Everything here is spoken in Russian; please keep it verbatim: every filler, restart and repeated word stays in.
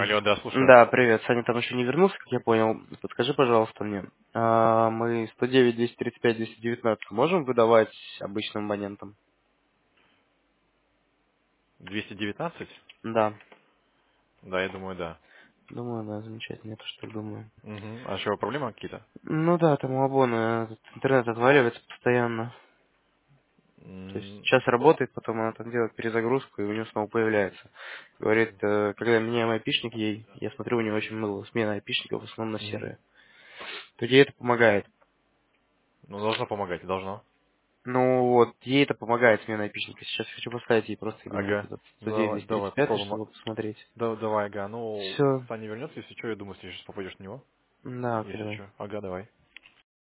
Алло, да, слушаю. Да, привет. Саня там еще не вернулся, как я понял. Подскажи, пожалуйста, мне. А, мы сто девять, двести тридцать пять, двести девятнадцать можем выдавать обычным абонентам? двести девятнадцать? Да. Да, я думаю, да. Думаю, да, замечательно, я тоже так думаю. Угу. А что, проблемы какие-то? Ну да, там у Абона этот интернет отваливается постоянно. То есть М, час работает, потом она там делает перезагрузку, и у нее снова появляется. Говорит, э, когда меняем айпишник ей, я смотрю, у нее очень много смена айпишников, в основном на мгм. серые. То ей это помогает. Ну, должно помогать, должно. Ну вот, ей это помогает, смена айпишника. Сейчас хочу поставить ей просто именно вот Ага. этот Ну, сто девять, давай, двести давай, тридцать пять, попробуем. чтобы посмотреть. Да, давай, ага. Ну, Все. Саня вернется, если что, я думаю, если сейчас попадешь на него. Да, Если передавай. что. Ага, давай.